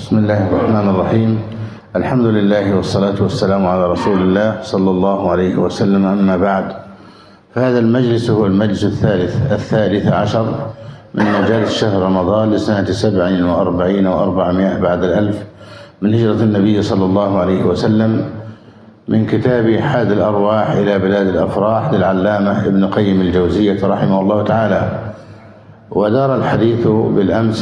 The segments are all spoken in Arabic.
بسم الله الرحمن الرحيم. الحمد لله والصلاة والسلام على رسول الله صلى الله عليه وسلم. أما بعد، فهذا المجلس هو المجلس الثالث عشر من مجالس شهر رمضان لسنة 47 و400 بعد الألف من هجرة النبي صلى الله عليه وسلم، من كتاب حاد الأرواح إلى بلاد الأفراح للعلامة ابن قيم الجوزية رحمه الله تعالى. ودار الحديث بالأمس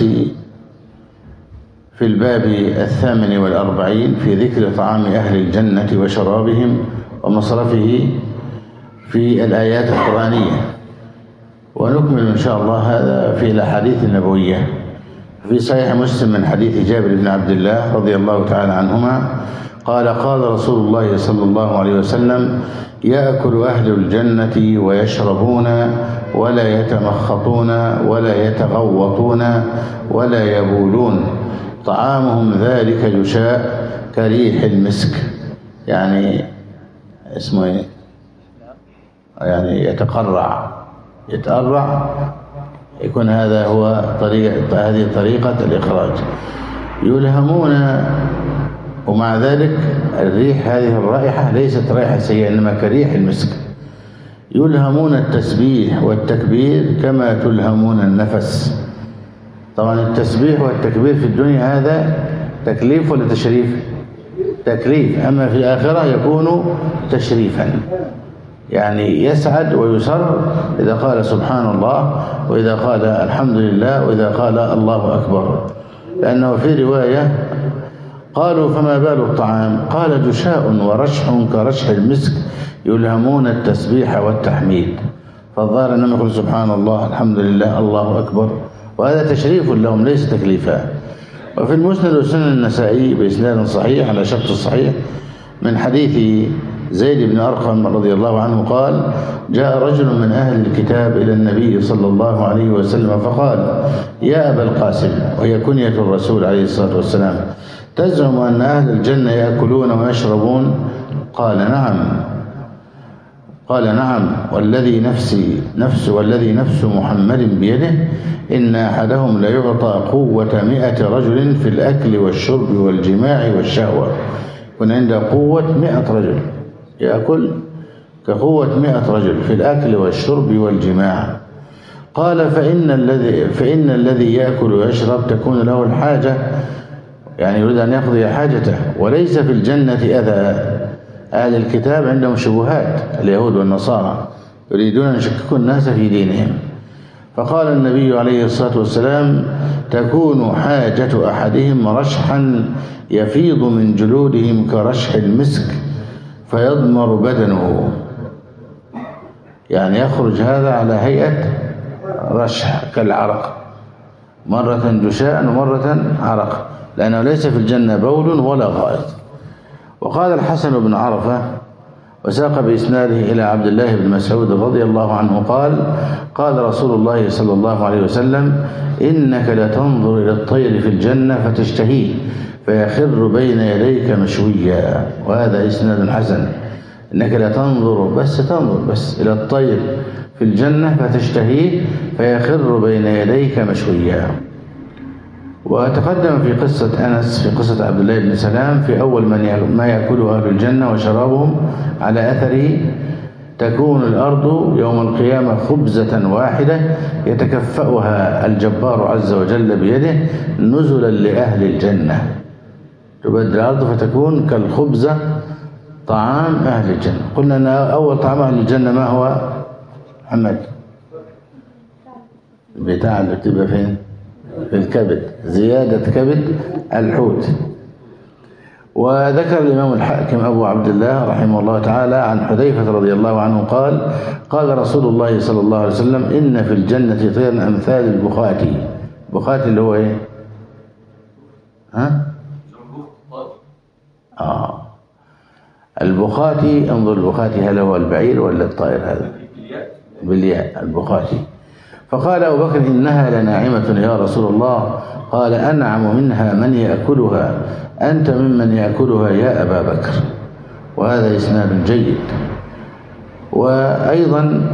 في الباب 48 في ذكر طعام أهل الجنة وشرابهم ومصرفه في الآيات القرآنية، ونكمل إن شاء الله هذا في الأحاديث النبوية. في صحيح مسلم من حديث جابر بن عبد الله رضي الله تعالى عنهما قال: قال رسول الله صلى الله عليه وسلم: يأكل أهل الجنة ويشربون ولا يتمخطون ولا يتغوطون ولا يبولون، طعامهم ذلك جشاء كريح المسك. يعني اسمه ايه؟ يعني يتقرع، يكون هذا هو هذه طريقة الإخراج. يلهمون، ومع ذلك الريح، هذه الرائحة ليست رائحة سيئة إنما كريح المسك. يلهمون التسبيح والتكبير كما تلهمون النفس. طبعا التسبيح والتكبير في الدنيا هذا تكليف ولا تشريف؟ تكليف. أما في الآخرة يكون تشريفا، يعني يسعد ويسر إذا قال سبحان الله، وإذا قال الحمد لله، وإذا قال الله أكبر. لأنه في رواية قالوا: فما بال الطعام؟ قال: جشاء ورشح كرشح المسك يلهمون التسبيح والتحميد. فالظاهر أنهم يقول سبحان الله، الحمد لله، الله أكبر، وهذا تشريف لهم ليس تكليفا. وفي المسند وسنن النسائي بإسناد صحيح على شرط الصحيح من حديث زيد بن أرقم رضي الله عنه قال: جاء رجل من أهل الكتاب إلى النبي صلى الله عليه وسلم فقال: يا أبا القاسم، وهي كنية الرسول عليه الصلاة والسلام، تزعم أن أهل الجنة يأكلون ويشربون؟ قال: نعم والذي نفس محمد بيده إن أحدهم ليعطى قوة 100 رجل في الأكل والشرب والجماع والشهوة. يكون عنده قوة 100 رجل، يأكل كقوة 100 رجل في الأكل والشرب والجماع. قال: فإن الذي يأكل ويشرب تكون له الحاجة، يعني يريد أن يقضي حاجته، وليس في الجنة أذى. أهل الكتاب عندهم شبهات، اليهود والنصارى يريدون أن يشككوا الناس في دينهم. فقال النبي عليه الصلاة والسلام: تكون حاجة أحدهم رشحا يفيض من جلودهم كرشح المسك فيضمر بدنه. يعني يخرج هذا على هيئة رشح كالعرق، مرة جشاء ومرة عرق، لأنه ليس في الجنة بول ولا غائط. وقال الحسن بن عرفة وساق بإسناده إلى عبد الله بن مسعود رضي الله عنه قال: قال رسول الله صلى الله عليه وسلم: إنك لتنظر إلى الطير في الجنة فتشتهيه فيخر بين يديك مشويا. وهذا إسناد حسن. إنك لتنظر، بس إلى الطير في الجنة فتشتهيه فيخر بين يديك مشويا. وتقدم في قصة أنس، في قصة عبد الله بن سلام، في أول ما يأكله أهل الجنة وشرابهم على أثره: تكون الأرض يوم القيامة خبزة واحدة يتكفأها الجبار عز وجل بيده نزلا لأهل الجنة. تبدل الأرض فتكون كالخبزة، طعام أهل الجنة. قلنا أن أول طعام أهل الجنة ما هو محمد؟ بتاع اللي بتبقى فين؟ في الكبد، زيادة كبد الحوت. وذكر الإمام الحاكم أبو عبد الله رحمه الله تعالى عن حذيفة رضي الله عنه قال: قال رسول الله صلى الله عليه وسلم: إن في الجنة طيرا أمثال البخاتي. البخاتي اللي هو إيه؟ البخاتي، انظر، البخاتي هل هو البعير ولا الطائر؟ هذا بالياء، البخاتي. فقال أبو بكر: إنها لناعمة يا رسول الله. قال: أنعم منها من يأكلها، أنت ممن يأكلها يا أبا بكر. وهذا إسناد جيد. وأيضا: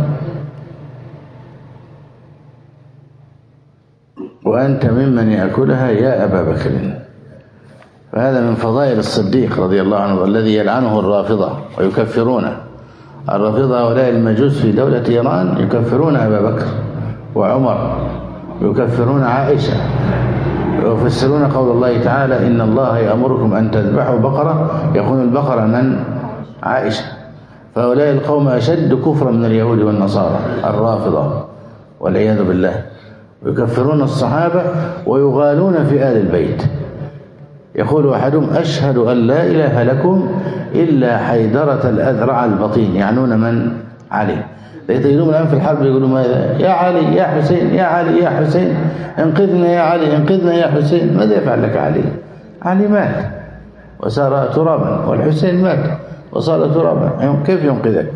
وأنت ممن يأكلها يا أبا بكر. فهذا من فضائل الصديق رضي الله عنه الذي يلعنه الرافضة ويكفرونه. الرافضة هؤلاء المجوس في دولة إيران يكفرون أبا بكر وعمر، يكفرون عائشة، ويفسرون قول الله تعالى إن الله يأمركم أن تذبحوا بقرة، يكون البقرة من عائشة. فهؤلاء القوم أشد كفرا من اليهود والنصارى الرافضة والعياذ بالله، يكفرون الصحابة ويغالون في آل البيت. يقول أحدهم أشهد أن لا إله لكم إلا حيدرة الأذرع البطين، يعنون من؟ علي. تجدون الآن في الحرب يقولون ماذا؟ يا علي يا حسين، يا علي يا حسين، انقذنا يا علي، انقذنا يا حسين. ماذا يفعل لك علي؟ علي مات وصار ترابا، والحسين مات وصار ترابا، كيف ينقذك؟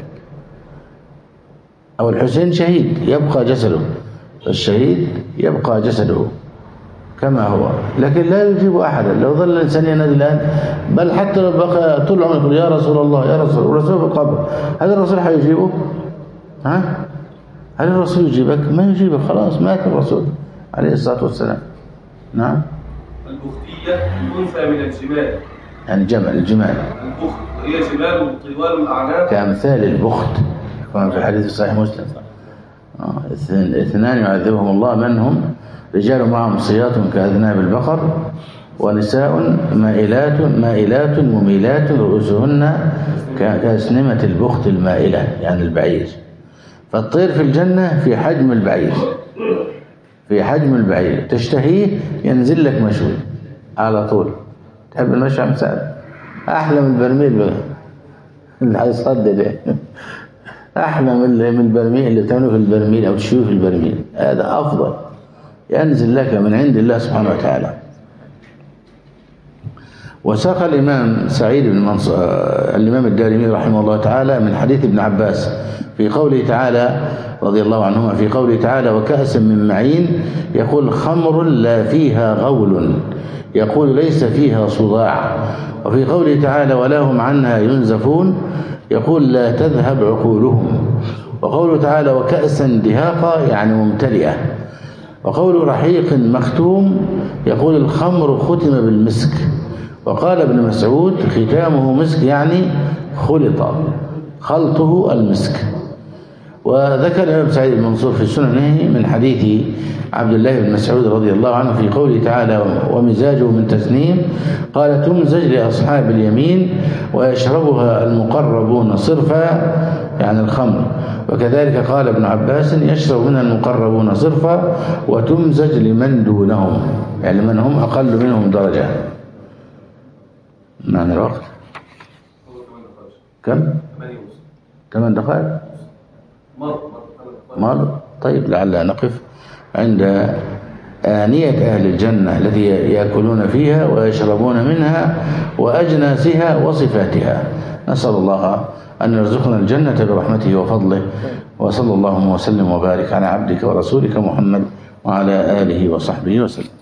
أو الحسين شهيد يبقى جسده، الشهيد يبقى جسده كما هو، لكن لا يجيب أحدا. لو ظل الإنسان ينادي الآن، بل حتى لو بقى طول عمره يقول يا رسول الله يا رسول، والرسول في القبر، هل الرسول حيجيبه؟ ها؟ هل الرسول يجيبك؟ ما يجيبك، خلاص مات الرسول عليه الصلاة والسلام. نعم. البختية أنثى من الجمال، يعني الجمال البخت هي جمال طوال الأعناق كأمثال البخت، كما في الحديث الصحيح مسلم. اثنان يعذبهم الله، من هم؟ رجال معهم صياط كأذناب البقر، ونساء مائلات مميلات رؤوسهن كأسنمة البخت المائلة، يعني البعير. فالطير في الجنة في حجم البعير، في حجم البعير، تشتهيه ينزل لك مشوي على طول. تحب المشوي يا مساعد؟ أحلى من البرميل بقى اللي هيصدق، أحلى من البرميل اللي بتعمله في البرميل أو تشويه في البرميل، هذا أفضل، ينزل لك من عند الله سبحانه وتعالى. وساق الإمام سعيد بن منصور الإمام الدارمي رحمه الله تعالى من حديث ابن عباس في قوله تعالى رضي الله عنهما، في قوله تعالى وكأس من معين، يقول خمر لا فيها غول، يقول ليس فيها صداع. وفي قوله تعالى ولا هم عنها ينزفون، يقول لا تذهب عقولهم. وقوله تعالى وكأسا دهاقا، يعني ممتلئة. وقول رحيق مختوم، يقول الخمر ختم بالمسك. وقال ابن مسعود ختامه مسك، يعني خلطه المسك. وذكر الإمام سعيد بن منصور في سننه من حديث عبد الله بن مسعود رضي الله عنه في قوله تعالى ومزاجه من تسنيم، قال تمزج لأصحاب اليمين ويشربها المقربون صرفا، يعني الخمر. وكذلك قال ابن عباس يشرب منها المقربون صرفا وتمزج لمن دونهم، يعني من هم أقل منهم درجة. معنى الوقت كم؟ 8 دقائق مر. طيب لعل نقف عند آنية أهل الجنة التي يأكلون فيها ويشربون منها وأجناسها وصفاتها. نسأل الله أن يرزقنا الجنة برحمته وفضله، وصلى الله وسلم وبارك على عبدك ورسولك محمد وعلى آله وصحبه وسلم.